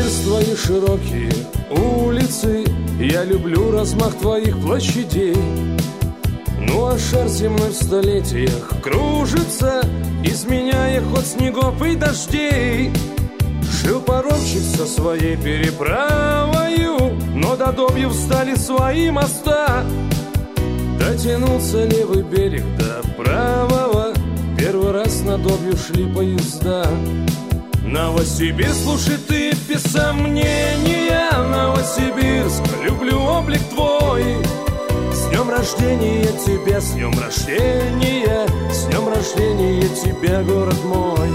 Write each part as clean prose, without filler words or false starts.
твои широкие улицы, я люблю размах твоих площадей. Ну а шар земной в столетиях кружится, изменяя ход снегов и дождей. Жил паромщик со своей переправою, но до Добьев встали свои моста. Дотянулся левый берег до правого, первый раз на Добью шли поезда. Новосибирск, слушай ты без сомнения, Новосибирск, люблю облик твой. С днем рождения тебя, с днем рождения, с днем рождения тебя, город мой.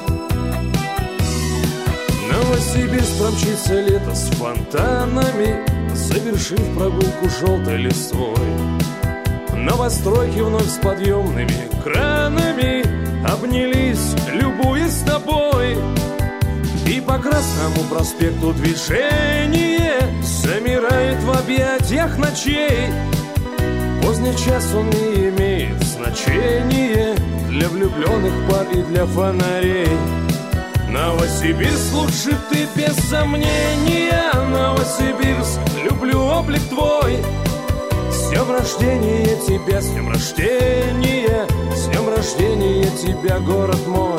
Новосибирск промчится лето с фонтанами, завершив прогулку желтой листвой. Новостройки вновь с подъемными кранами обнялись, любуясь тобой. И по Красному проспекту движение замирает в объятиях ночей. Поздний час он не имеет значения для влюбленных пар и для фонарей. Новосибирск, лучше ты без сомнения, Новосибирск, люблю облик твой. С днем рождения тебя, с днем рождения, с днем рождения тебя, город мой.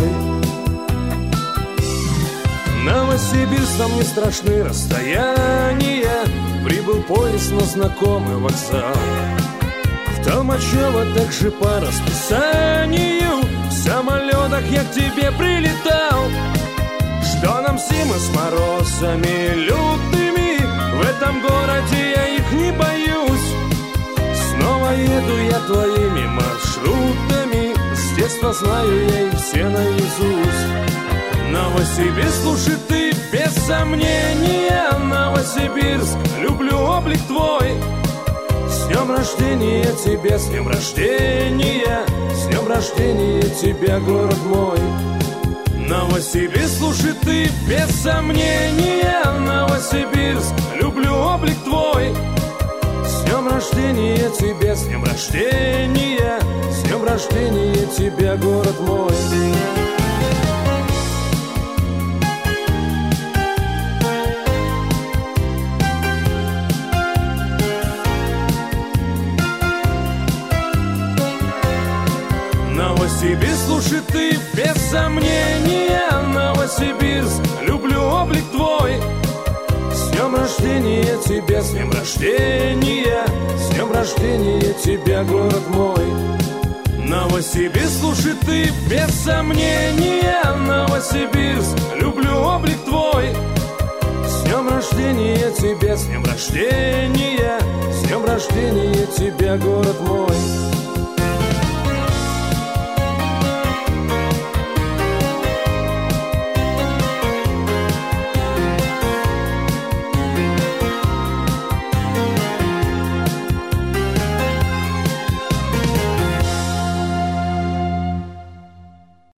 Новосибирск, нам не страшны расстояния, прибыл поезд на знакомый вокзал. В Толмачево также по расписанию в самолетах я к тебе прилетал. Что нам зимы с морозами лютыми, в этом городе я их не боюсь. Снова еду я твоими маршрутами, с детства знаю я их все наизусть. Новосибирск, слушай ты без сомнения, Новосибирск, люблю облик твой. С днем рождения тебя, с днем рождения, с днем рождения тебя, город мой. Новосибирск, слушай ты без сомнения, Новосибирск, люблю облик твой. С днем рождения тебя, с днем рождения, с днем рождения тебя, город мой. Новосибирск, слушай ты без сомнения, Новосибирск, люблю облик твой. С днем рождения тебя, с днем рождения, с днем рождения тебя, город мой. Новосибирск, слушай ты без сомнения, Новосибирск, люблю облик твой. С днем рождения тебя, с днем рождения, с днем рождения тебя, город мой.